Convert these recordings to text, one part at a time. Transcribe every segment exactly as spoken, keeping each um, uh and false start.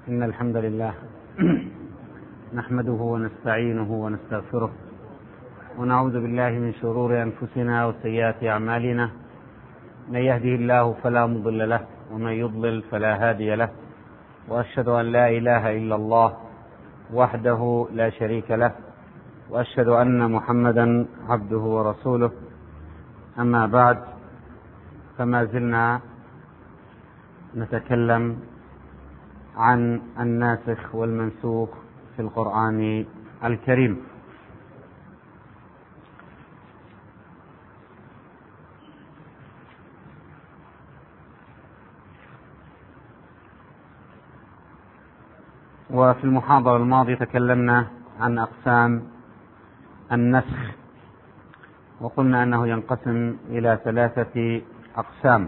إن الحمد لله نحمده ونستعينه ونستغفره ونعوذ بالله من شرور أنفسنا وسيئات أعمالنا. من يهده الله فلا مضل له ومن يضلل فلا هادي له، وأشهد أن لا إله إلا الله وحده لا شريك له، وأشهد أن محمدا عبده ورسوله. أما بعد، فما زلنا نتكلم عن الناسخ والمنسوخ في القرآن الكريم. وفي المحاضرة الماضية تكلمنا عن أقسام النسخ، وقلنا أنه ينقسم إلى ثلاثة أقسام.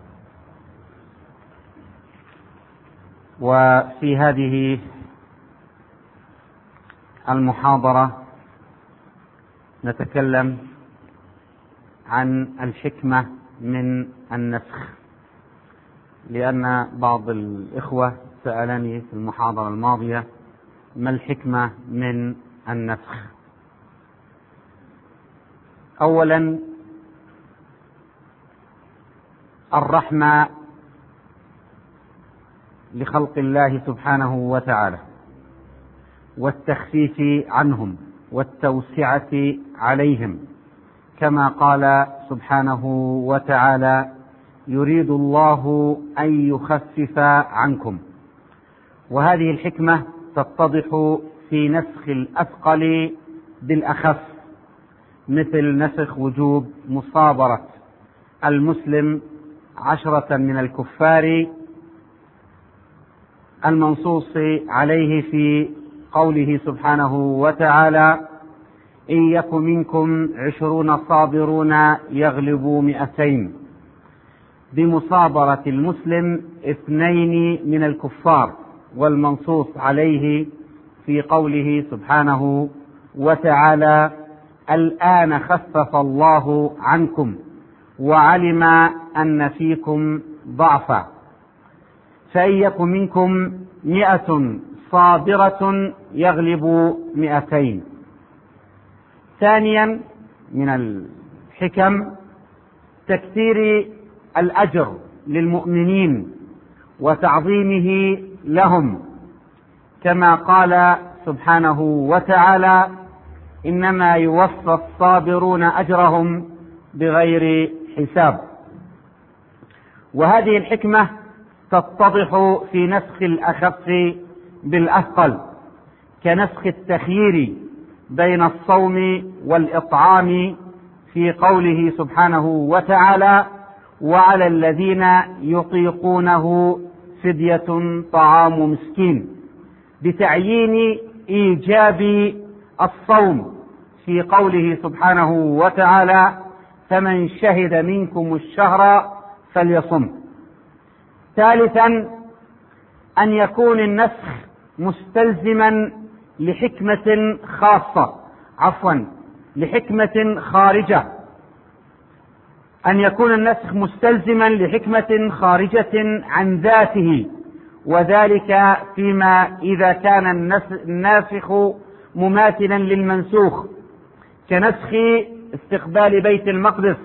وفي هذه المحاضرة نتكلم عن الحكمة من النسخ، لأن بعض الإخوة سألني في المحاضرة الماضية ما الحكمة من النسخ. أولا، الرحمة لخلق الله سبحانه وتعالى، والتخفيف عنهم والتوسعة عليهم، كما قال سبحانه وتعالى: يريد الله أن يخفف عنكم. وهذه الحكمة تتضح في نسخ الأثقل بالأخف، مثل نسخ وجوب مصابرة المسلم عشرة من الكفار المنصوص عليه في قوله سبحانه وتعالى: إن يك منكم عشرون صابرون يغلبوا مئتين، بمصابرة المسلم اثنين من الكفار، والمنصوص عليه في قوله سبحانه وتعالى: الآن خفف الله عنكم وعلم أن فيكم ضعفا، فإن يك منكم مئة صابرة يغلب مئتين. ثانيا من الحكم تكثير الأجر للمؤمنين وتعظيمه لهم، كما قال سبحانه وتعالى: إنما يوفى الصابرون أجرهم بغير حساب. وهذه الحكمة تتضح في نسخ الأخف بالأثقل، كنسخ التخيير بين الصوم والإطعام في قوله سبحانه وتعالى: وعلى الذين يطيقونه فدية طعام مسكين، بتعيين إيجاب الصوم في قوله سبحانه وتعالى: فمن شهد منكم الشهر فليصم. ثالثا، أن يكون النسخ مستلزما لحكمة خاصة عفوا لحكمة خارجة أن يكون النسخ مستلزما لحكمة خارجة عن ذاته، وذلك فيما إذا كان الناسخ مماثلا للمنسوخ، كنسخ استقبال بيت المقدس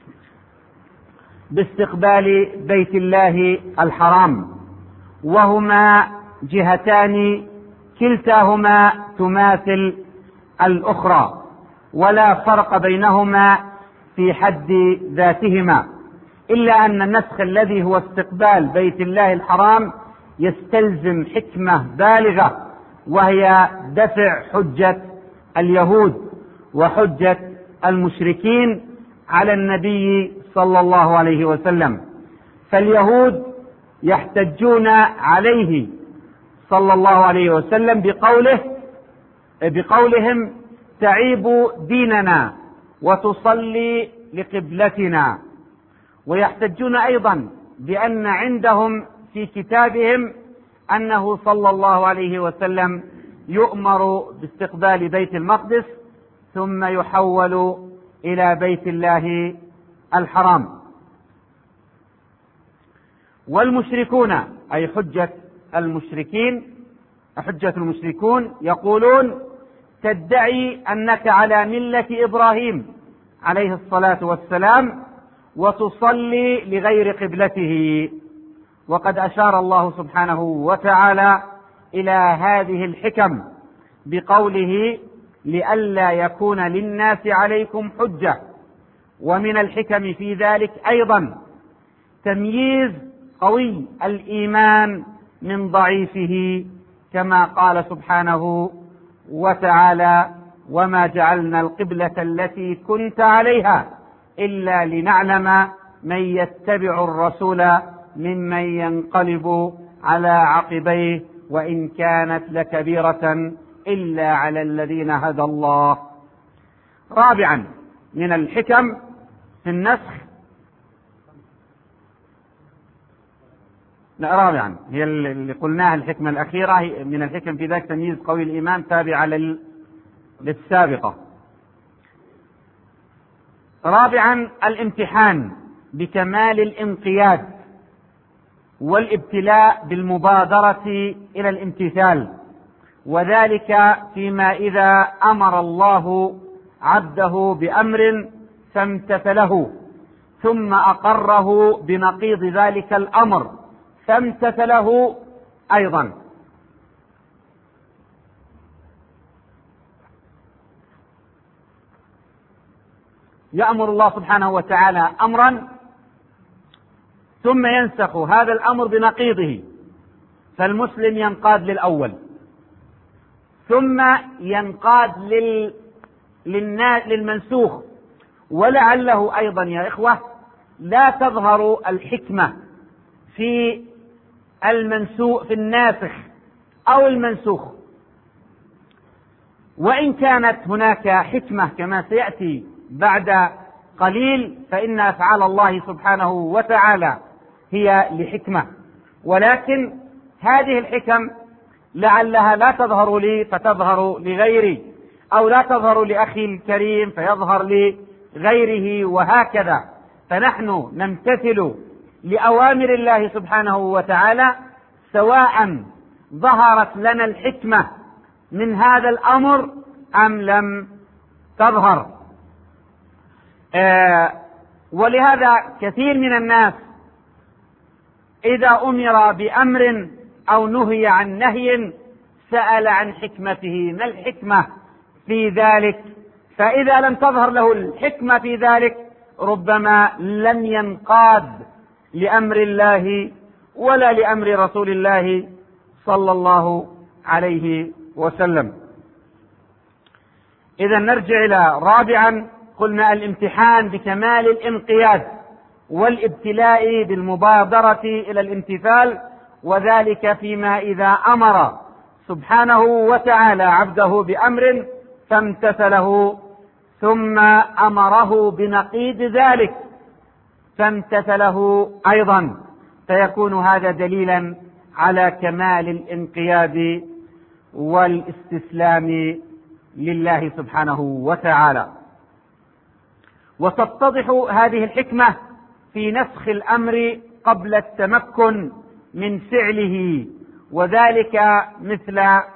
باستقبال بيت الله الحرام، وهما جهتان كلتاهما تماثل الأخرى، ولا فرق بينهما في حد ذاتهما، إلا أن النسخ الذي هو استقبال بيت الله الحرام يستلزم حكمة بالغة، وهي دفع حجة اليهود وحجة المشركين على النبي صلى الله عليه وسلم. فاليهود يحتجون عليه صلى الله عليه وسلم بقوله بقولهم: تعيب ديننا وتصلي لقبلتنا. ويحتجون أيضا بأن عندهم في كتابهم أنه صلى الله عليه وسلم يؤمر باستقبال بيت المقدس ثم يحول إلى بيت الله الحرام. والمشركون أي حجة المشركين حجة المشركون يقولون تدعي أنك على ملة إبراهيم عليه الصلاة والسلام وتصلي لغير قبلته. وقد أشار الله سبحانه وتعالى إلى هذه الحكم بقوله لئلا يكون للناس عليكم حجة. ومن الحكم في ذلك أيضا تمييز قوي الإيمان من ضعيفه، كما قال سبحانه وتعالى وما جعلنا القبلة التي كنت عليها إلا لنعلم من يتبع الرسول ممن ينقلب على عقبيه وإن كانت لكبيرة إلا على الذين هدى الله. رابعا من الحكم في النسخ لا رابعا هي اللي قلناها الحكمة الأخيرة من الحكم في ذلك تمييز قوي الإيمان تابعة لل... للسابقة. رابعا الامتحان بكمال الانقياد والابتلاء بالمبادرة إلى الامتثال، وذلك فيما إذا أمر الله عبده بأمر فامتثله ثم أقره بنقيض ذلك الأمر فامتثله أيضا. يأمر الله سبحانه وتعالى أمرا ثم ينسخ هذا الأمر بنقيضه، فالمسلم ينقاد للأول ثم ينقاد لل... للنا... للمنسوخ. ولعله أيضا يا إخوة لا تظهر الحكمة في المنسوخ في الناسخ أو المنسوخ، وإن كانت هناك حكمة كما سيأتي بعد قليل فإن أفعال الله سبحانه وتعالى هي لحكمة، ولكن هذه الحكم لعلها لا تظهر لي فتظهر لغيري، أو لا تظهر لأخي الكريم فيظهر لغيره، وهكذا. فنحن نمتثل لأوامر الله سبحانه وتعالى سواء ظهرت لنا الحكمة من هذا الأمر أم لم تظهر. آه ولهذا كثير من الناس إذا أمر بأمر أو نهي عن نهي سأل عن حكمته، ما الحكمة في ذلك؟ فإذا لم تظهر له الحكمة في ذلك ربما لم ينقاد لأمر الله ولا لأمر رسول الله صلى الله عليه وسلم. إذا نرجع إلى رابعا قلنا الامتحان بكمال الانقياد والابتلاء بالمبادرة إلى الامتثال، وذلك فيما إذا أمر سبحانه وتعالى عبده بأمر فامتثله ثم أمره بنقيض ذلك فامتثله أيضا، فيكون هذا دليلا على كمال الانقياد والاستسلام لله سبحانه وتعالى. وتتضح هذه الحكمة في نسخ الأمر قبل التمكن من فعله، وذلك مثل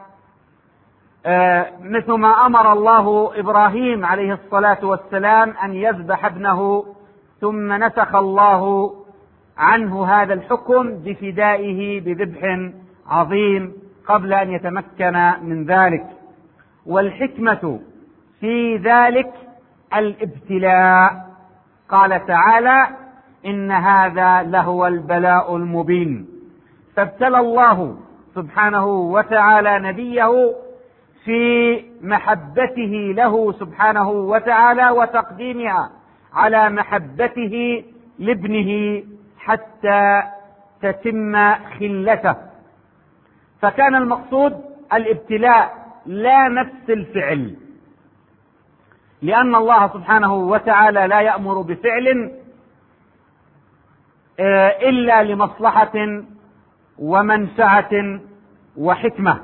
آه مثل ما أمر الله إبراهيم عليه الصلاة والسلام أن يذبح ابنه، ثم نسخ الله عنه هذا الحكم بفدائه بذبح عظيم قبل أن يتمكن من ذلك. والحكمة في ذلك الابتلاء، قال تعالى إن هذا لهو البلاء المبين. فابتلى الله سبحانه وتعالى نبيه في محبته له سبحانه وتعالى وتقديمها على محبته لابنه حتى تتم خلته، فكان المقصود الابتلاء لا نفس الفعل، لأن الله سبحانه وتعالى لا يأمر بفعل إلا لمصلحة ومنفعة وحكمة.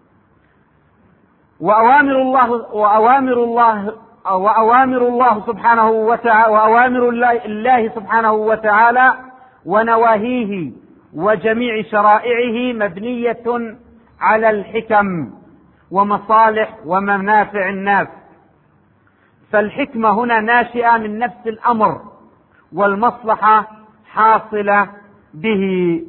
وأوامر الله وأوامر الله وأوامر الله سبحانه وتعالى وأوامر الله سبحانه وتعالى ونواهيه وجميع شرائعه مبنية على الحكم ومصالح ومنافع الناس، فالحكمة هنا ناشئة من نفس الأمر والمصلحة حاصلة به.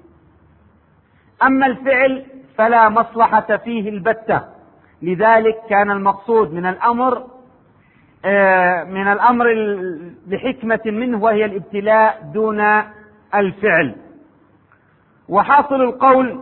أما الفعل فلا مصلحة فيه البتة، لذلك كان المقصود من الأمر من الأمر لحكمة منه وهي الابتلاء دون الفعل. وحاصل القول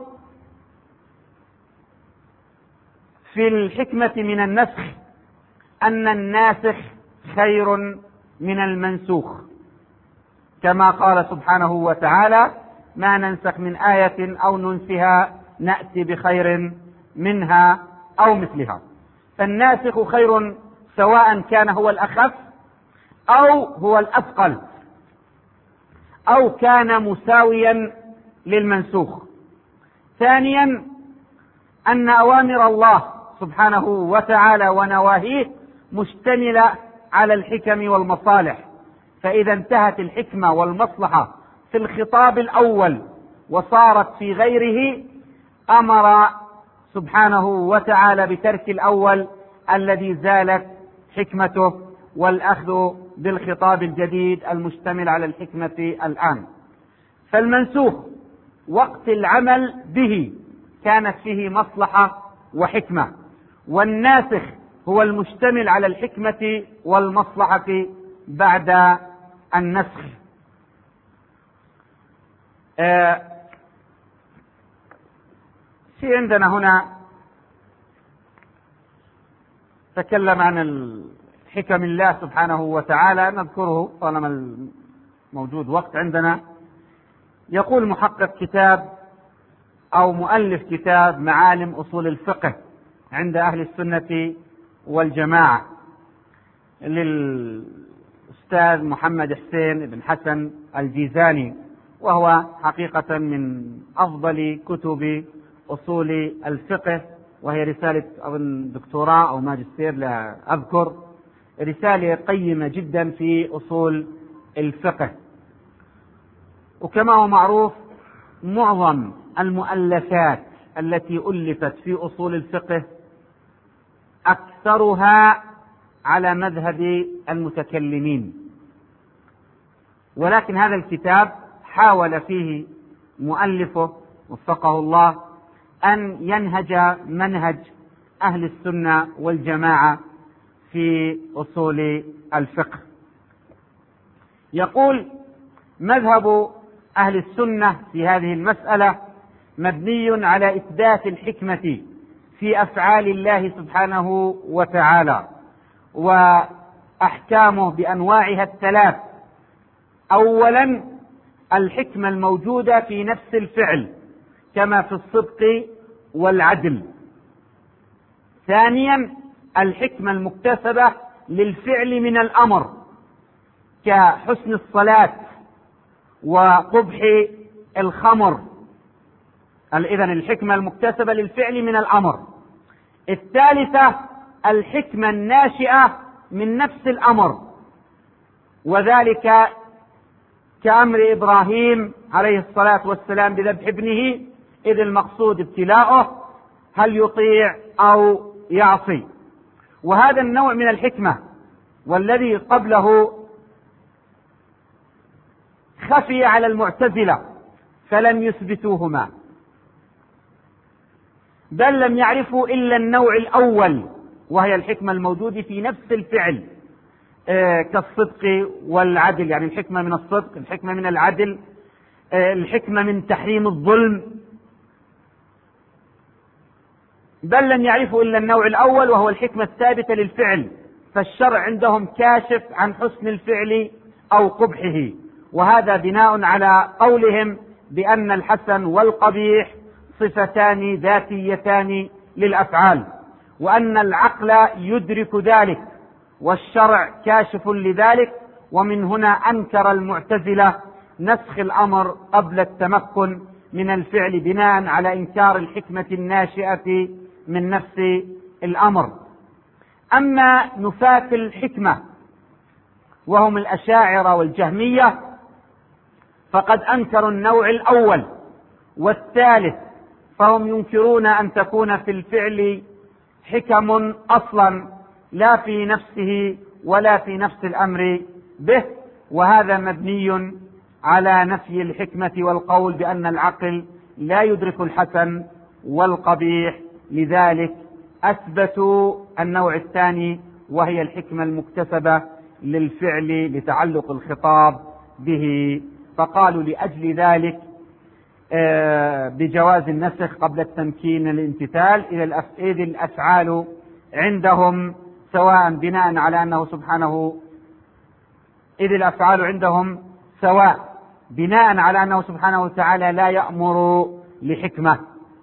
في الحكمة من النسخ أن الناسخ خير من المنسوخ، كما قال سبحانه وتعالى: ما ننسخ من آية أو ننسها نأتي بخير منها أو مثلها. فالناسخ خير سواء كان هو الأخف أو هو الأثقل أو كان مساويا للمنسوخ. ثانيا أن أوامر الله سبحانه وتعالى ونواهيه مشتملة على الحكم والمصالح، فإذا انتهت الحكمة والمصلحة في الخطاب الأول وصارت في غيره أمر سبحانه وتعالى بترك الأول الذي زالت حكمته والأخذ بالخطاب الجديد المشتمل على الحكمة الآن. فالمنسوخ وقت العمل به كانت فيه مصلحة وحكمة، والناسخ هو المشتمل على الحكمة والمصلحة بعد النسخ. آه في عندنا هنا تكلم عن الحكم الله سبحانه وتعالى، نذكره طالما موجود وقت عندنا. يقول محقق كتاب أو مؤلف كتاب معالم أصول الفقه عند أهل السنة والجماعة للأستاذ محمد حسين بن حسن الجيزاني، وهو حقيقة من أفضل كتب أصول الفقه، وهي رسالة أظن دكتوراه أو ماجستير لا أذكر، رسالة قيمة جدا في أصول الفقه. وكما هو معروف معظم المؤلفات التي ألفت في أصول الفقه أكثرها على مذهب المتكلمين، ولكن هذا الكتاب حاول فيه مؤلفه وفقه الله أن ينهج منهج أهل السنة والجماعة في أصول الفقه. يقول: مذهب أهل السنة في هذه المسألة مبني على إثبات الحكمة في أفعال الله سبحانه وتعالى وأحكامه بأنواعها الثلاث. أولا الحكمة الموجودة في نفس الفعل كما في الصدق والعدل. ثانيا الحكمة المكتسبة للفعل من الأمر كحسن الصلاة وقبح الخمر، إذن الحكمة المكتسبة للفعل من الأمر. الثالثة الحكمة الناشئة من نفس الأمر، وذلك كأمر إبراهيم عليه الصلاة والسلام بذبح ابنه، إذ المقصود ابتلاؤه هل يطيع أو يعصي. وهذا النوع من الحكمة والذي قبله خفي على المعتزلة فلم يثبتوهما، بل لم يعرفوا إلا النوع الأول وهي الحكمة الموجودة في نفس الفعل آه كالصدق والعدل، يعني الحكمة من الصدق، الحكمة من العدل، آه الحكمة من تحريم الظلم، بل لم يعرفوا إلا النوع الأول وهو الحكمة الثابتة للفعل. فالشرع عندهم كاشف عن حسن الفعل أو قبحه، وهذا بناء على قولهم بأن الحسن والقبيح صفتان ذاتيتان للأفعال، وأن العقل يدرك ذلك والشرع كاشف لذلك. ومن هنا أنكر المعتزلة نسخ الأمر قبل التمكن من الفعل بناء على إنكار الحكمة الناشئة من نفس الأمر. أما نفاة الحكمة وهم الأشاعرة والجهمية فقد أنكروا النوع الأول والثالث فهم ينكرون أن تكون في الفعل حكم أصلا لا في نفسه ولا في نفس الأمر به، وهذا مبني على نفي الحكمة والقول بأن العقل لا يدرك الحسن والقبيح، لذلك أثبتوا النوع الثاني وهي الحكمة المكتسبة للفعل لتعلق الخطاب به، فقالوا لأجل ذلك بجواز النسخ قبل التمكين الامتثال، إذ الأفعال عندهم سواء بناء على أنه سبحانه إذ الأفعال عندهم سواء بناء على أنه سبحانه وتعالى لا يأمر لحكمة.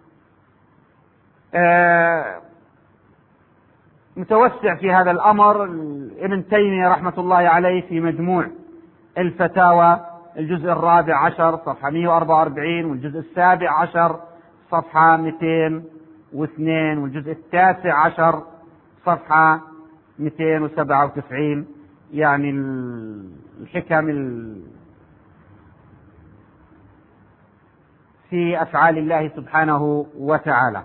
متوسع في هذا الأمر ابن تيمية رحمة الله عليه في مجموع الفتاوى الجزء الرابع عشر صفحة مئة وأربعة وأربعين، والجزء السابع عشر صفحة مئتين واثنين، والجزء التاسع عشر صفحة مئتين وسبعة وتسعين، يعني الحكم في أفعال الله سبحانه وتعالى.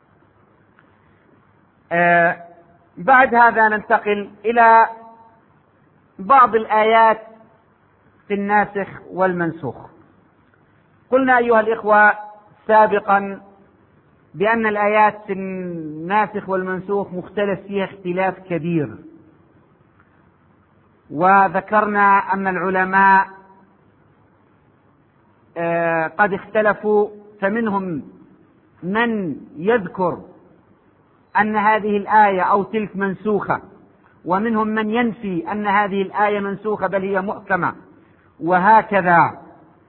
آه بعد هذا ننتقل إلى بعض الآيات في الناسخ والمنسوخ. قلنا أيها الإخوة سابقا بأن الآيات في الناسخ والمنسوخ مختلف فيها اختلاف كبير، وذكرنا أن العلماء آه قد اختلفوا، فمنهم من يذكر أن هذه الآية أو تلك منسوخة، ومنهم من ينفي أن هذه الآية منسوخة بل هي محكمة، وهكذا.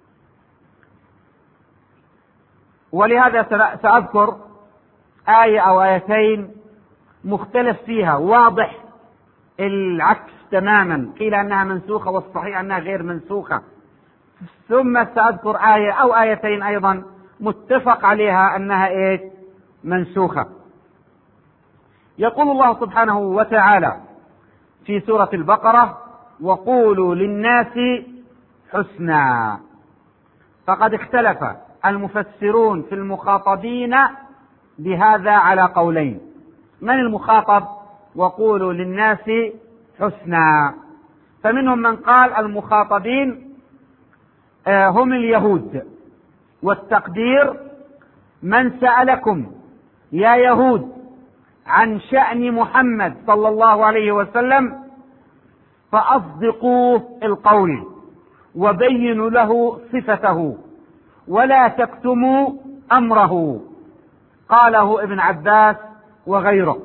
ولهذا سأذكر آية أو آيتين مختلف فيها واضح العكس تماما، قيل أنها منسوخة والصحيح أنها غير منسوخة، ثم سأذكر آية أو آيتين أيضا متفق عليها أنها إيه منسوخة. يقول الله سبحانه وتعالى في سورة البقرة: وقولوا للناس حسنا. فقد اختلف المفسرون في المخاطبين بهذا على قولين. من المخاطب وقولوا للناس حسنا؟ فمنهم من قال المخاطبين هم اليهود، والتقدير: من سألكم يا يهود عن شأن محمد صلى الله عليه وسلم فأصدقوه القول وبينوا له صفته ولا تكتموا أمره. قاله ابن عباس وغيره.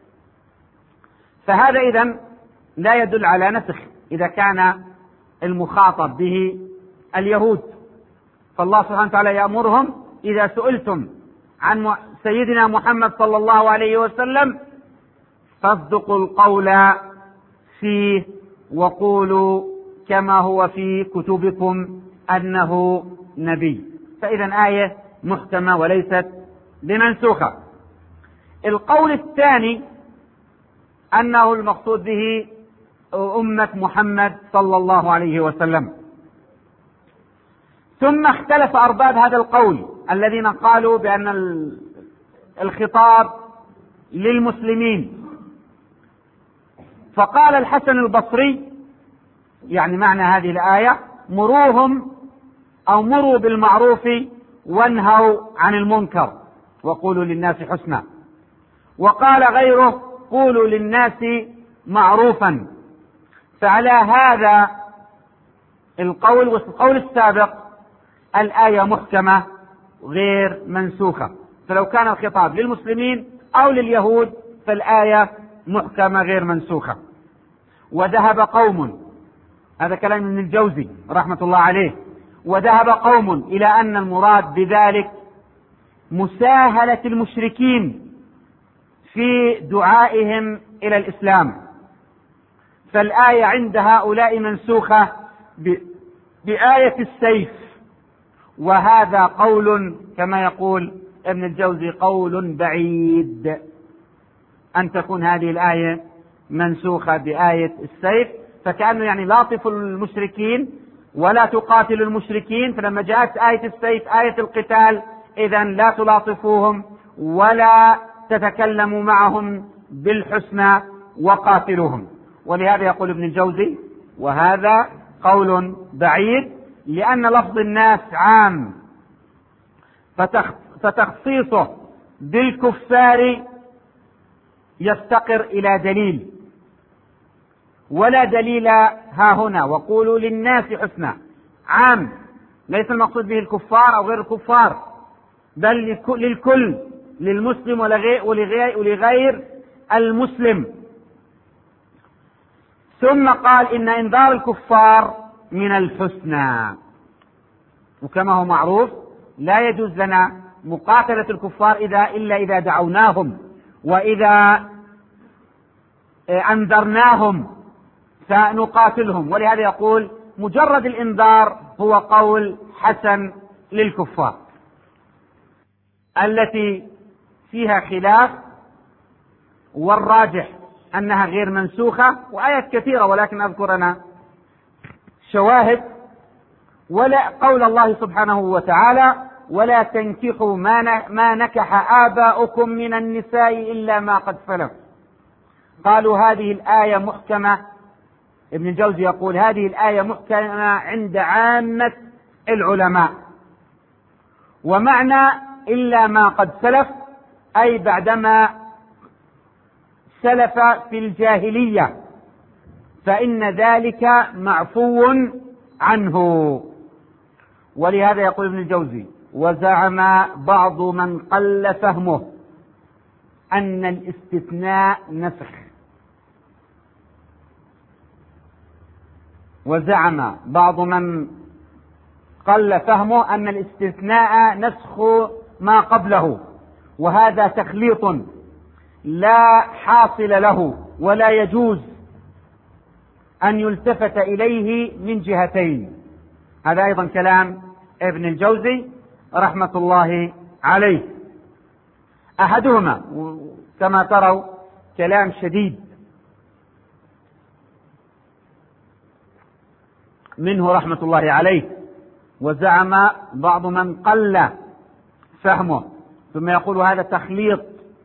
فهذا إذن لا يدل على نسخ إذا كان المخاطب به اليهود، فالله سبحانه وتعالى يأمرهم: إذا سئلتم عن سيدنا محمد صلى الله عليه وسلم فاصدقوا القول فيه وقولوا كما هو في كتبكم أنه نبي. فإذا آية محكمة وليست بمنسوخة. القول الثاني أنه المقصود به أمة محمد صلى الله عليه وسلم. ثم اختلف أرباب هذا القول الذين قالوا بأن الخطاب للمسلمين. فقال الحسن البصري، يعني معنى هذه الآية: مروهم أو مروا بالمعروف وانهوا عن المنكر وقولوا للناس حسنا. وقال غيره: قولوا للناس معروفا. فعلى هذا القول والقول السابق الآية محكمة غير منسوخة، فلو كان الخطاب للمسلمين أو لليهود فالآية محكمة غير منسوخة. وذهب قوم، هذا كلام ابن الجوزي رحمة الله عليه، وذهب قوم إلى أن المراد بذلك مساهلة المشركين في دعائهم إلى الإسلام، فالآية عند هؤلاء منسوخة بآية السيف. وهذا قول كما يقول ابن الجوزي قول بعيد أن تكون هذه الآية منسوخة بآية السيف، فكأنه يعني لا تصف المشركين ولا تقاتلوا المشركين، فلما جاءت آية السيف آية القتال إذن لا تلاطفوهم ولا تتكلموا معهم بالحسنى وقاتلوهم. ولهذا يقول ابن الجوزي: وهذا قول بعيد، لأن لفظ الناس عام، فتخصيصه بالكفار يفتقر إلى دليل، ولا دليل ها هنا. وقولوا للناس حسنى عام، ليس المقصود به الكفار أو غير الكفار، بل للكل، للمسلم ولغير المسلم. ثم قال: إن إنذار الكفار من الحسنى. وكما هو معروف لا يجوز لنا مقاتلة الكفار إذا إلا إذا دعوناهم وإذا أنذرناهم فنقاتلهم. ولهذا يقول: مجرد الإنذار هو قول حسن للكفار. التي فيها خلاف والراجح أنها غير منسوخة، وآيات كثيرة، ولكن أذكر أنا شواهد. ولا قول الله سبحانه وتعالى: ولا تنكحوا ما نكح آباؤكم من النساء إلا ما قد سلف. قالوا هذه الآية محكمة. ابن الجوزي يقول: هذه الآية محكمة عند عامة العلماء، ومعنى إلا ما قد سلف أي بعدما سلف في الجاهلية، فإن ذلك معفو عنه. ولهذا يقول ابن الجوزي: وزعم بعض من قل فهمه أن الاستثناء نسخ. وزعم بعض من قل فهمه أن الاستثناء نسخ ما قبله، وهذا تخليط لا حاصل له، ولا يجوز أن يلتفت إليه من جهتين. هذا أيضا كلام ابن الجوزي رحمة الله عليه. أحدهما كما تروا كلام شديد منه رحمة الله عليه. وزعم بعض من قل فهمه، ثم يقول هذا تخليط.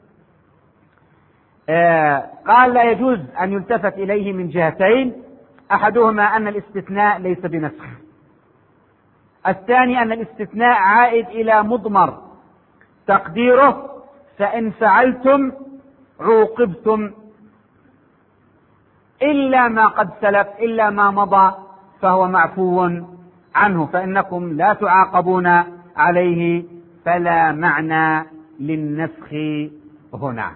آه قال: لا يجوز أن يلتفت إليه من جهتين، أحدهما أن الاستثناء ليس بنسخ، الثاني أن الاستثناء عائد إلى مضمر تقديره: فإن فعلتم عوقبتم إلا ما قد سلف، إلا ما مضى فهو معفو عنه، فإنكم لا تعاقبون عليه، فلا معنى للنسخ هنا.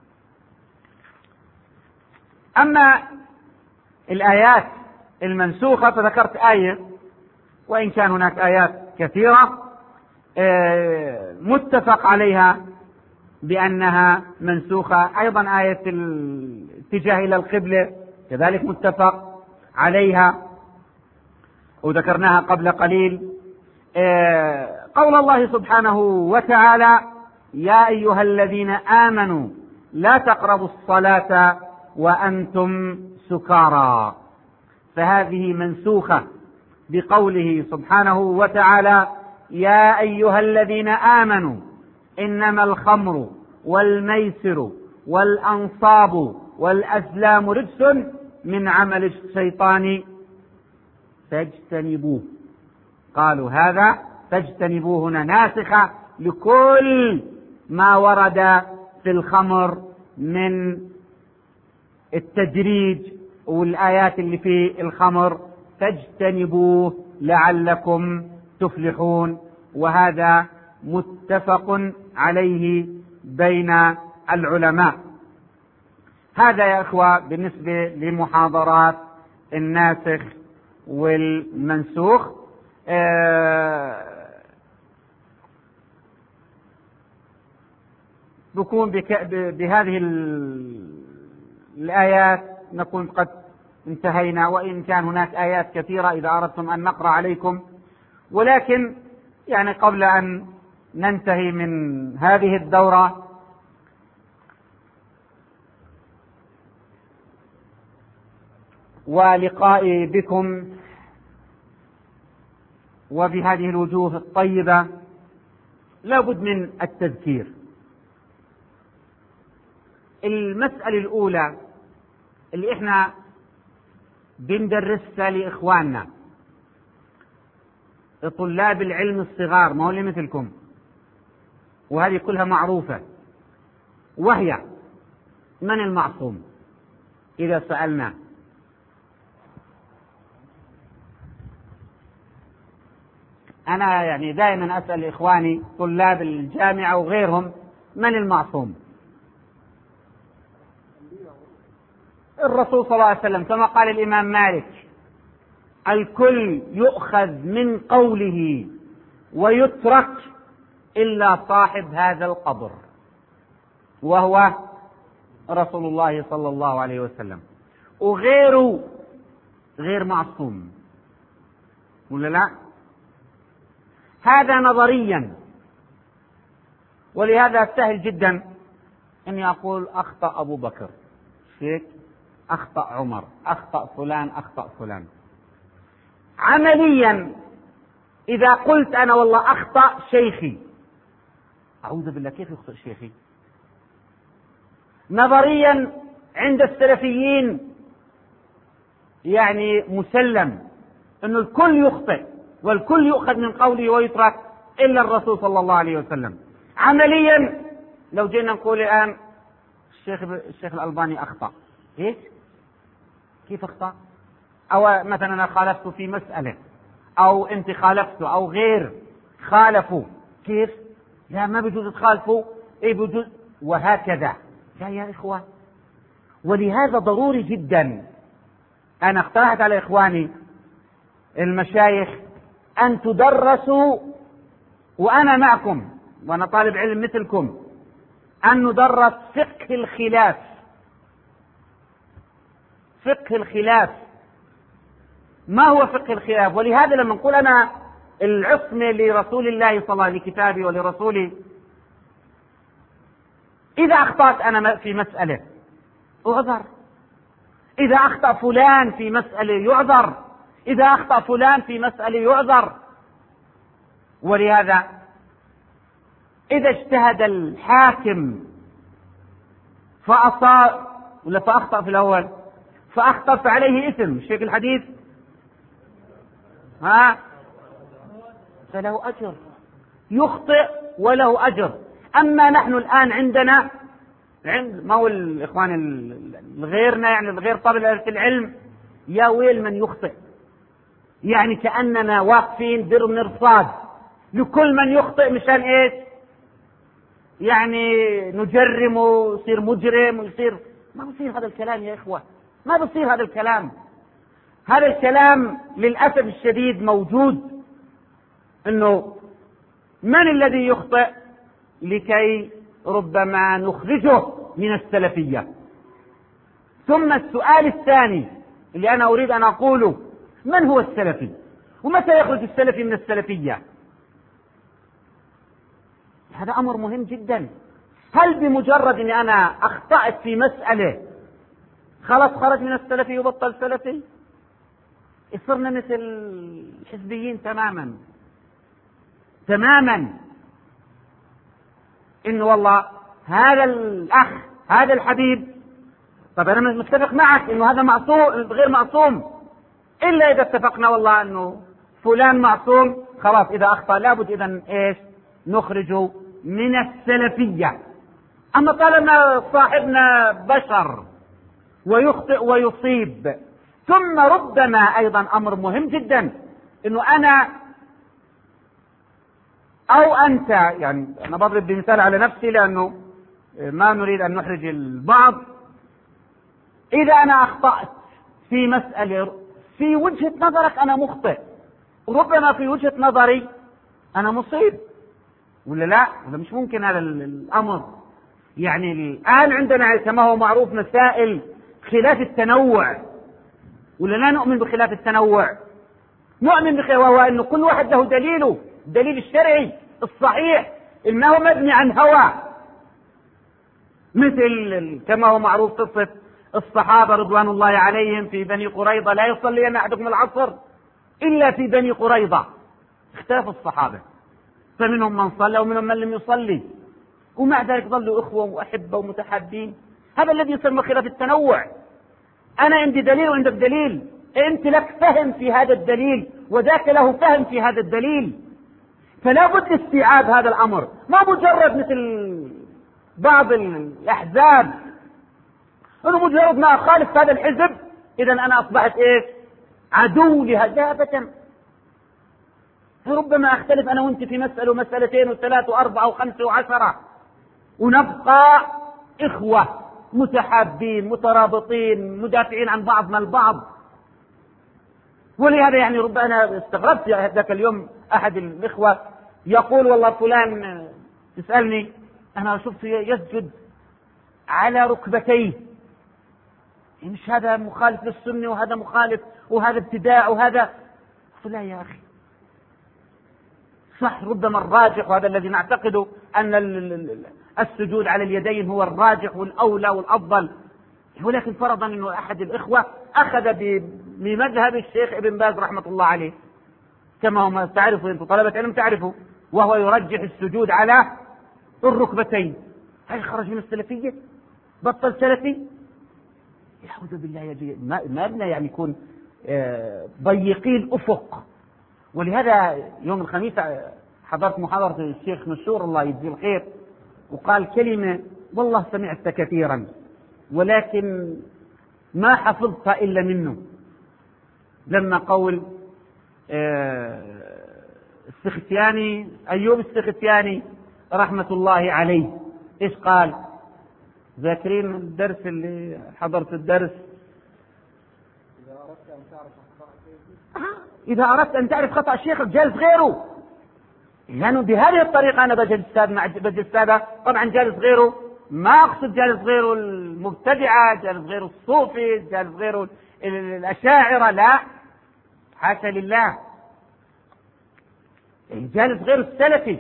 أما الآيات المنسوخة فذكرت آية، وإن كان هناك آيات كثيرة متفق عليها بأنها منسوخة. أيضا آية الاتجاه إلى القبلة كذلك متفق عليها، وذكرناها قبل قليل. قول الله سبحانه وتعالى: يا أيها الذين آمنوا لا تقربوا الصلاة وأنتم سكارى، فهذه منسوخة بقوله سبحانه وتعالى: يا أيها الذين آمنوا إنما الخمر والميسر والأنصاب والأزلام رجس من عمل الشيطان فاجتنبوه. قالوا هذا فاجتنبوه هنا ناسخة لكل ما ورد في الخمر من التدريج والآيات اللي في الخمر، فاجتنبوه لعلكم تفلحون. وهذا متفق عليه بين العلماء. هذا يا إخوة بالنسبة لمحاضرات الناسخ والمنسوخ. آه بكون بهذه الآيات نكون قد انتهينا، وإن كان هناك آيات كثيرة إذا أردتم أن نقرأ عليكم، ولكن يعني قبل أن ننتهي من هذه الدورة ولقائي بكم وبهذه الوجوه الطيبة لابد من التذكير. المسألة الأولى اللي إحنا بندرسها لإخواننا طلاب العلم الصغار، ما هو اللي مثلكم، وهذه كلها معروفة، وهي: من المعصوم؟ إذا سألنا أنا يعني دائما أسأل إخواني طلاب الجامعة وغيرهم: من المعصوم؟ الرسول صلى الله عليه وسلم كما قال الإمام مالك: الكل يؤخذ من قوله ويترك إلا صاحب هذا القبر، وهو رسول الله صلى الله عليه وسلم، وغيره غير معصوم، ولا لا؟ هذا نظريا. ولهذا سهل جدا اني اقول اخطأ ابو بكر، شيك، اخطأ عمر، اخطأ فلان، اخطأ فلان. عمليا اذا قلت انا والله اخطأ شيخي، اعوذ بالله، كيف يخطئ شيخي؟ نظريا عند السلفيين يعني مسلم انه الكل يخطئ والكل يؤخذ من قوله ويترك الا الرسول صلى الله عليه وسلم. عمليا لو جينا نقول الان الشيخ الشيخ الألباني اخطأ، ايش؟ كيف اخطأ؟ او مثلا انا خالفته في مسألة، او انت خالفته، او غير خالفوا، كيف؟ لا، ما بيجوز تخالفوا، ايه بيجوز، وهكذا. لا يا اخوة، ولهذا ضروري جدا انا اقترحت على اخواني المشايخ ان تدرسوا، وانا معكم وانا طالب علم مثلكم، ان ندرس فقه الخلاف. فقه الخلاف، ما هو فقه الخلاف؟ ولهذا لما نقول انا العصمة لرسول الله صلى الله عليه وسلم، لكتابه ولرسوله، اذا اخطأت انا في مسألة اعذر، اذا اخطأ فلان في مسألة يعذر، اذا اخطأ فلان في مسألة يعذر. ولهذا اذا اجتهد الحاكم فأصاب ولا فأخطأ في الاول، فأخطأ فعليه إثم، الشيخ الحديث ها فله أجر، يخطئ وله أجر. أما نحن الآن عندنا عند ما هو الإخوان الغيرنا، يعني الغير طلبة العلم، يا ويل من يخطئ، يعني كأننا واقفين در مرصاد لكل من يخطئ، مشان إيش؟ يعني نجرمه ويصير مجرم ويصير. ما بصير هذا الكلام يا إخوة، ما بصير هذا الكلام. هذا الكلام للأسف الشديد موجود، إنه من الذي يخطئ لكي ربما نخرجه من السلفية. ثم السؤال الثاني اللي أنا أريد أن أقوله: من هو السلفي؟ ومتى يخرج السلفي من السلفية؟ هذا أمر مهم جدا. هل بمجرد أني أنا أخطأت في مسألة خلاص خرج من السلفي وبطل سلفي؟ صرنا مثل الحزبيين تماما تماما، إنه والله هذا الأخ، هذا الحبيب، طب أنا متفق معك إنه هذا معصوم غير معصوم، إلا إذا اتفقنا والله إنه فلان معصوم، خلاص إذا أخطأ لابد إذن إيش؟ نخرجه من السلفية. أما طالما صاحبنا بشر ويخطئ ويصيب. ثم ربما أيضا أمر مهم جدا، إنه أنا أو أنت، يعني أنا بضرب بمثال على نفسي لأنه ما نريد أن نحرج البعض. إذا أنا أخطأت في مسألة في وجهة نظرك أنا مخطئ، ربما في وجهة نظري أنا مصيب، ولا لا؟ ولا مش ممكن هذا الأمر؟ يعني الآن عندنا كما هو معروف مسائل خلاف التنوع، ولا لا نؤمن بخلاف التنوع؟ نؤمن بخلاف، وهو أنه كل واحد له دليله، الدليل الشرعي الصحيح، ما هو مبني عن هوى. مثل كما هو معروف قصة الصحابة رضوان الله عليهم في بني قريظة: لا يصلين أحدكم العصر إلا في بني قريظة. اختلف الصحابة، فمنهم من صلى ومنهم من لم يصلي، ومع ذلك ظلوا إخوة وأحبة ومتحابين. هذا الذي يسمى خلاف التنوع. أنا عندي دليل وعندك دليل، أنت لك فهم في هذا الدليل وذاك له فهم في هذا الدليل، فلا بد استيعاب هذا الأمر، ما مجرد مثل بعض الأحزاب أنه مجرد ما أخالف هذا الحزب إذا أنا أصبحت إيش؟ عدو لهذا. أبدا، ربما أختلف أنا وأنت في مسألة ومسألتين وثلاث وأربعة وخمسة وعشرة، ونبقى إخوة متحابين مترابطين مدافعين عن بعضنا البعض. ولهذا يعني ربما أنا استغربت ذاك اليوم أحد الإخوة يقول والله فلان يسألني أنا شفت يسجد على ركبتيه، مش هذا مخالف للسنة وهذا مخالف وهذا ابتداع وهذا؟ لا يا أخي، صح ربما الراجح وهذا الذي نعتقده أن السجود على اليدين هو الراجح والأولى والأفضل، ولكن فرضا أنه أحد الإخوة أخذ بمذهب الشيخ ابن باز رحمة الله عليه كما هم تعرفوا أنتم طلبة علم تعرفوا، وهو يرجح السجود على الركبتين. هل خرج من السلفية؟ بطل سلفي؟ يعوذ بالله يا جي. ما ما بدنا يعني يكون ضيقين الأفق. ولهذا يوم الخميس حضرت محاضرة الشيخ مشهور الله يجزيه الخير، وقال كلمة والله سمعت كثيرا ولكن ما حفظتها إلا منه، لما قول السختياني أيوب السختياني رحمة الله عليه إيش قال؟ ذاكرين الدرس اللي حضرت الدرس؟ إذا أردت أن تعرف خطأ الشيخ جالس غيره، لأنه يعني بهذه الطريقة أنا بجلس مع بجلس طبعا جالس غيره، ما أقصد جالس غيره المبتدعة، جالس غيره الصوفي، جالس غيره الأشاعرة، لا حاشا لله، جالس غير السلفي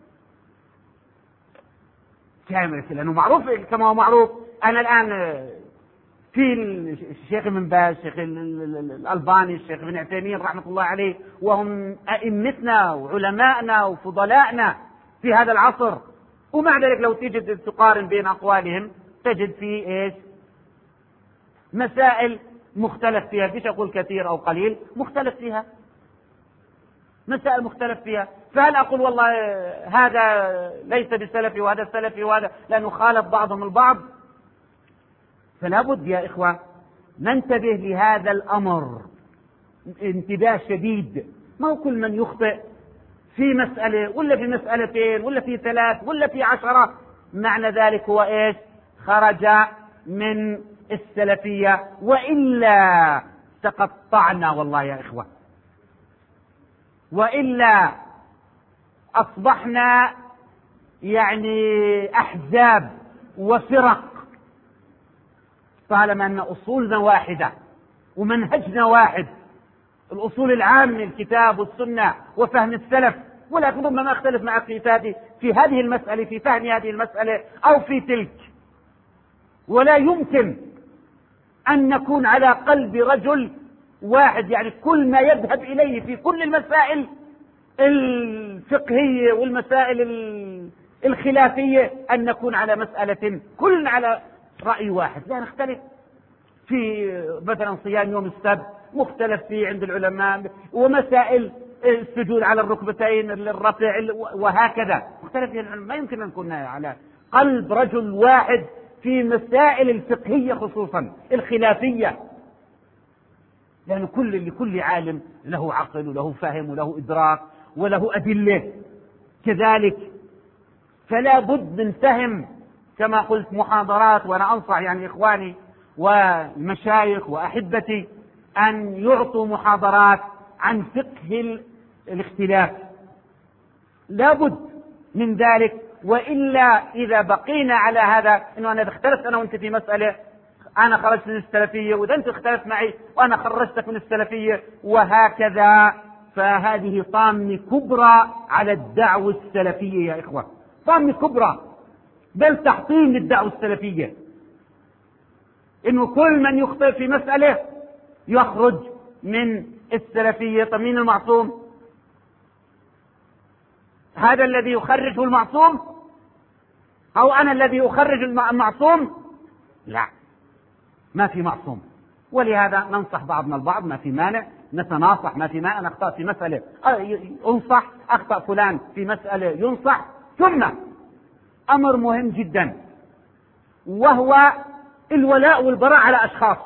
كامل، لأنه معروف كما هو معروف. أنا الآن في الشيخ ابن باز، الشيخ الألباني، الشيخ ابن عثيمين رحمة الله عليه، وهم أئمتنا وعلمائنا وفضلائنا في هذا العصر، ومع ذلك لو تجد تقارن بين أقوالهم تجد في إيش؟ مسائل مختلف فيها، فيش أقول كثير أو قليل، مختلف فيها مسائل مختلف فيها. فهل أقول والله هذا ليس بسلفي وهذا سلفي وهذا، لأنه خالف بعضهم البعض؟ فلا بد يا إخوة ننتبه لهذا الأمر انتباه شديد. ما هو كل من يخطئ في مسألة ولا في مسألتين ولا في ثلاث ولا في عشرة معنى ذلك هو إيش؟ خرج من السلفية، وإلا تقطعنا والله يا إخوة، وإلا أصبحنا يعني أحزاب وفرق، طالما أن أصولنا واحدة ومنهجنا واحد، الأصول العامة الكتاب والسنة وفهم السلف، ولكن ربما أختلف معك في هذه في هذه المسألة، في فهم هذه المسألة أو في تلك، ولا يمكن أن نكون على قلب رجل واحد، يعني كل ما يذهب إليه في كل المسائل الفقهية والمسائل الخلافية أن نكون على مسألة كلنا على رأي واحد، لا نختلف في مثلا صيام يوم السبت مختلف فيه عند العلماء، ومسائل السجود على الركبتين الرفع وهكذا مختلف فيه العلماء. ما يمكن أن نكون على قلب رجل واحد في مسائل الفقهية خصوصا الخلافية، لأن كل لكل عالم له عقل وله فهم وله إدراك وله أدلة كذلك. فلا بد من فهم كما قلت محاضرات، وأنا أنصح يعني إخواني والمشايخ وأحبتي أن يعطوا محاضرات عن فقه الاختلاف، لا بد من ذلك. وإلا إذا بقينا على هذا إنه أنا اختلفت أنا وأنت في مسألة، أنا خرجت من السلفية وإذا أنت اختلفت معي وأنا خرجتك من السلفية وهكذا، فهذه طامة كبرى على الدعوة السلفية يا إخوة، طامة كبرى بل تحطيم للدعوة السلفية، إنه كل من يخطئ في مسألة يخرج من السلفية. طب مين المعصوم؟ هذا الذي يخرجه المعصوم أو أنا الذي أخرج المعصوم؟ لا، ما في معصوم. ولهذا ننصح بعضنا البعض، ما في مانع نتناصح، ما في مانع أنا أخطأ في مسألة أنصح، أخطأ فلان في مسألة ينصح. ثم أمر مهم جدا وهو الولاء والبراء على أشخاص،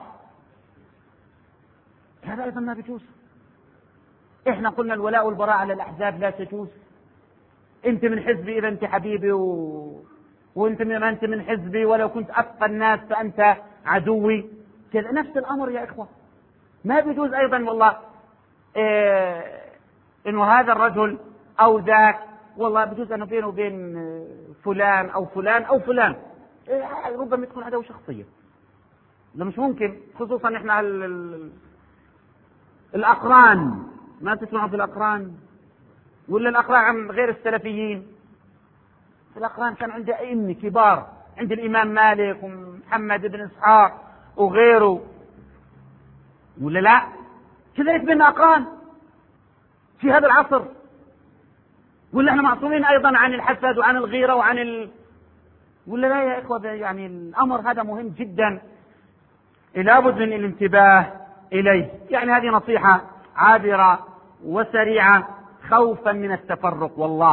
هذا أيضا ما بيجوز. إحنا قلنا الولاء والبراء على الأحزاب لا تجوز. أنت من حزبي إذا أنت حبيبي و... وأنت من أنت من حزبي ولو كنت أتقى الناس فأنت عدوي، كذا نفس الأمر يا إخوة. ما بيجوز أيضا والله إيه إنه هذا الرجل أو ذاك والله بيجوز أنه بينه وبين فلان أو فلان أو فلان إيه ربما تكون عداوة شخصية. ده مش ممكن، خصوصا إحنا ال... ال... الأقران، ما تسمعوا في الأقران ولا الأقران عن غير السلفيين؟ الأقران كان عند أئمة كبار، عند الإمام مالك ومحمد بن إسحاق وغيره، ولا لا؟ كذلك بين أقران في هذا العصر، ولا احنا معصومين أيضا عن الحسد وعن الغيرة وعن ال... ولا لا يا إخوة؟ يعني الأمر هذا مهم جدا، لابد من الانتباه إليه. يعني هذه نصيحة عابرة وسريعة خوفا من التفرق والله،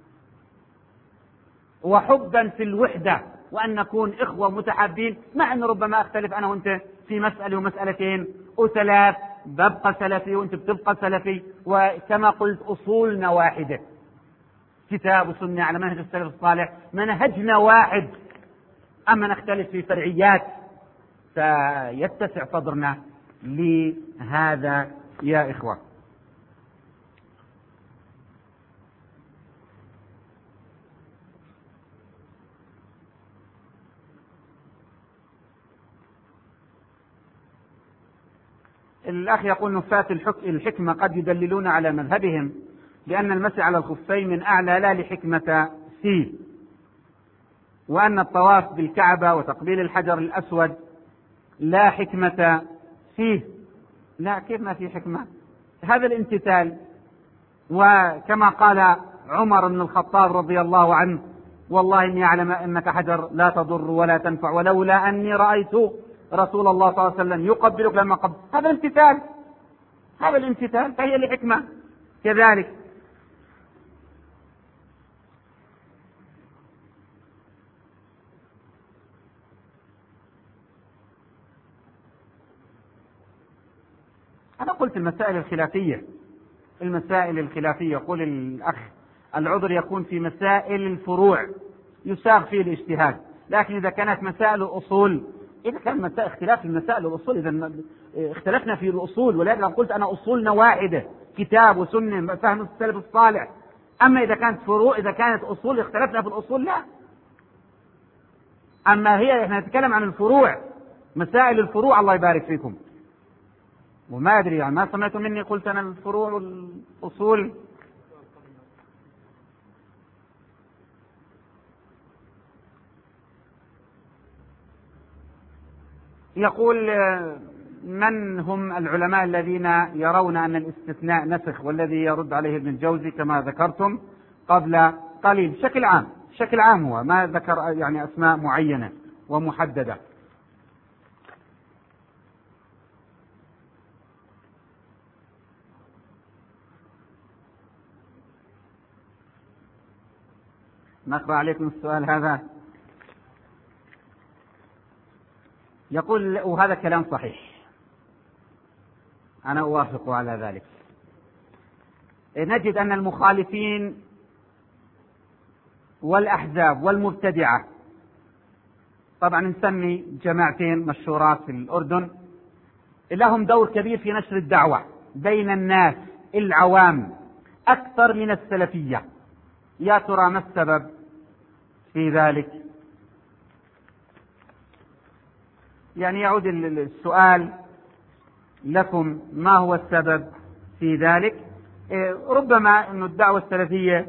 وحبا في الوحدة، وأن نكون إخوة متحابين، مع أن ربما أختلف أنا وأنت في مسألة ومسألتين وثلاث، ببقى سلفي وأنت بتبقى سلفي، وكما قلت أصولنا واحدة، كتاب وسنة على منهج السلف الصالح، منهجنا واحد. أما نختلف في فرعيات سيتسع صدرنا لهذا يا إخوة. الأخ يقول نفاة الحكمة قد يدللون على مذهبهم بأن المسح على الخفين من أعلى لا لحكمة سي، وأن الطواف بالكعبة وتقبيل الحجر الأسود لا حكمة فيه. لا، كيف ما في حكمة؟ هذا الامتثال. وكما قال عمر بن الخطاب رضي الله عنه: والله إني أعلم أنك حجر لا تضر ولا تنفع، ولولا أني رأيت رسول الله صلى الله عليه وسلم يقبلك لما قبل. هذا الامتثال، هذا الامتثال، فهي لحكمة كذلك. أنا قلت المسائل الخلافية، المسائل الخلافية يقول الأخ العذر يكون في مسائل الفروع يساغ فيه الاجتهاد، لكن إذا كانت مسائل الأصول، إذا كان مسائل اختلاف في مسائل الأصول، إذا اختلفنا في الأصول، ولكن قلت أنا أصولنا واحدة، كتاب وسنة فهم السلف الصالح. أما إذا كانت فروع، إذا كانت أصول اختلفنا في الأصول، لا. أما هي إحنا نتكلم عن الفروع، مسائل الفروع، الله يبارك فيكم. وما أدري يعني ما سمعتم مني قلت أنا الفروع والأصول. يقول من هم العلماء الذين يرون أن الاستثناء نسخ، والذي يرد عليه ابن الجوزي كما ذكرتم قبل قليل؟ بشكل عام، بشكل عام هو ما ذكر يعني أسماء معينة ومحددة. نقرأ عليكم السؤال هذا. يقول وهذا كلام صحيح، أنا أوافق على ذلك. نجد أن المخالفين والأحزاب والمبتدعة، طبعا نسمي جماعتين مشهورات في الأردن، لهم دور كبير في نشر الدعوة بين الناس العوام أكثر من السلفية. يا ترى ما السبب في ذلك؟ يعني يعود السؤال لكم، ما هو السبب في ذلك؟ ربما أن الدعوة السلفية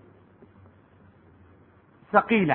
ثقيلة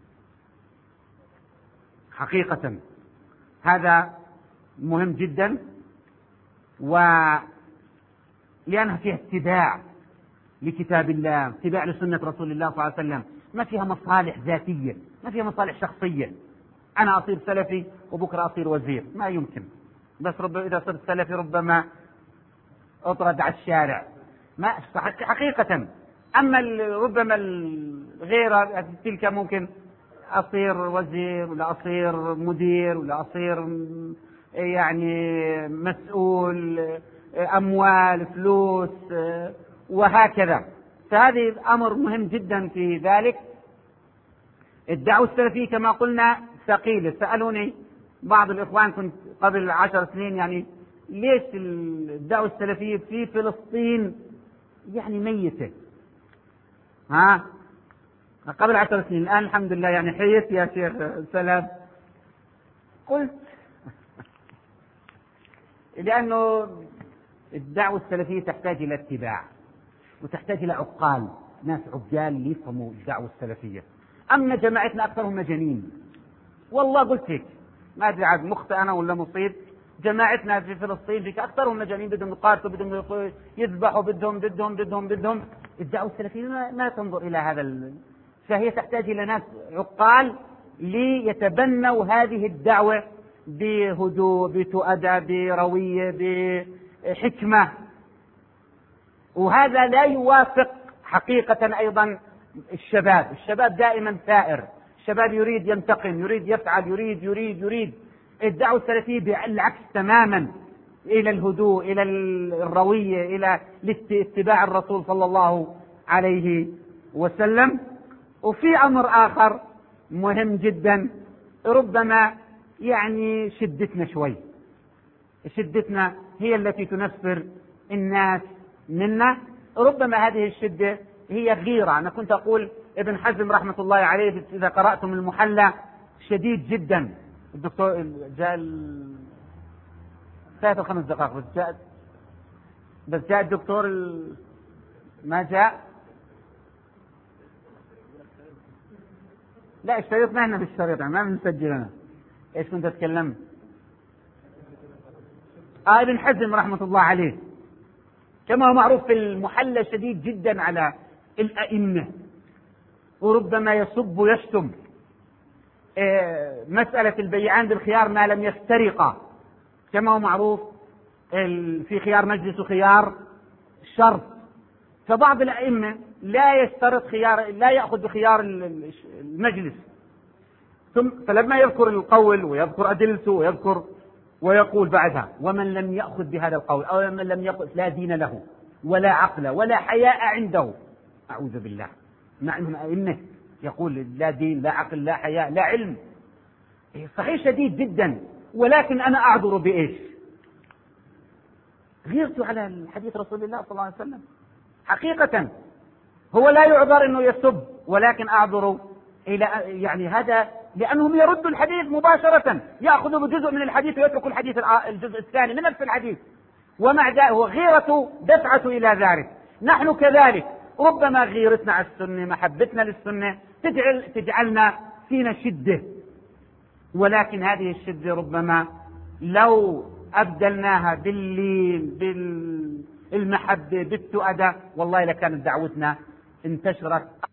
حقيقة، هذا مهم جدا، ولأنها فيها اتباع لكتاب الله، اتباع لسنة رسول الله صلى الله عليه وسلم، ما فيها مصالح ذاتية، ما فيها مصالح شخصية. أنا أصير سلفي وبكرة أصير وزير، ما يمكن. بس ربما إذا صرت سلفي ربما أطرد على الشارع، ما حقيقة. أما ربما الغير تلك ممكن أصير وزير ولا أصير مدير ولا أصير يعني مسؤول أموال فلوس وهكذا. فهذه أمر مهم جدا في ذلك. الدعوة السلفية كما قلنا ثقيلة. سألوني بعض الإخوان كنت قبل عشر سنين يعني ليش الدعوة السلفية في فلسطين يعني ميتة؟ ها قبل عشر سنين، الآن الحمد لله يعني حيت يا شيخ سلام. قلت لأنه الدعوة السلفية تحتاج إلى اتباع وتحتاج إلى عقال، ناس عقال يفهموا الدعوة السلفية. أما جماعتنا أكثرهم مجانين، والله قلت هيك، ما أدري عاد مخطئ أنا ولا مصيب. جماعتنا في فلسطين فيك أكثرهم مجانين، بدهم يقاتلوا، بدهم يذبحوا، بدهم بدهم بدهم بدهم الدعوة السلفية ما, ما تنظر إلى هذا ال... فهي تحتاج إلى ناس عقال ليتبنوا هذه الدعوة بهدوء، بتؤدى، بروية، بحكمة. وهذا لا يوافق حقيقة أيضا الشباب. الشباب دائما ثائر، الشباب يريد ينتقم، يريد يفعل، يريد يريد يريد الدعوة السلفية بالعكس تماما، إلى الهدوء، إلى الروية، إلى اتباع الرسول صلى الله عليه وسلم. وفي أمر آخر مهم جدا، ربما يعني شدتنا شوي، شدتنا هي التي تنفر الناس منا. ربما هذه الشدة هي غيرة. أنا كنت أقول ابن حزم رحمة الله عليه إذا قرأتم المحلى شديد جدا. الدكتور جاء فات الخمس دقائق بس جاء بس جاء الدكتور ال... ما جاء. لا اشتريطنا احنا بالشريط ما بنسجل. انا ايش كنت اتكلم؟ آه ابن حزم رحمة الله عليه كما هو معروف في المحلى شديد جدا على الأئمة، وربما يسب ويشتم. إيه مسألة البيعان بالخيار ما لم يفترقا، كما هو معروف في خيار مجلس وخيار شرط. فبعض الأئمة لا يشترط خيار، لا يأخذ بخيار المجلس، ثم فلما يذكر القول ويذكر أدلته ويذكر ويقول بعدها ومن لم يأخذ بهذا القول أو من لم يأخذ لا دين له ولا عقل ولا حياء عنده. أعوذ بالله. مع أنهم أئمة يقول لا دين لا عقل لا حياء لا علم، صحيح شديد جدا. ولكن أنا أعذر بإيش؟ غيرت على حديث رسول الله صلى الله عليه وسلم. حقيقة هو لا يعذر أنه يسب، ولكن أعذر إلى يعني هذا لأنهم يردوا الحديث مباشرة، يأخذوا بجزء من الحديث ويتركوا الحديث الجزء الثاني من نفس الحديث، ومع ذلك وغيرته دفعة إلى ذلك. نحن كذلك ربما غيرتنا على السنة، محبتنا للسنة تجعل تجعلنا فينا شدة، ولكن هذه الشدة ربما لو أبدلناها باللين بالمحبة بالتؤدة والله لكانت دعوتنا انتشرت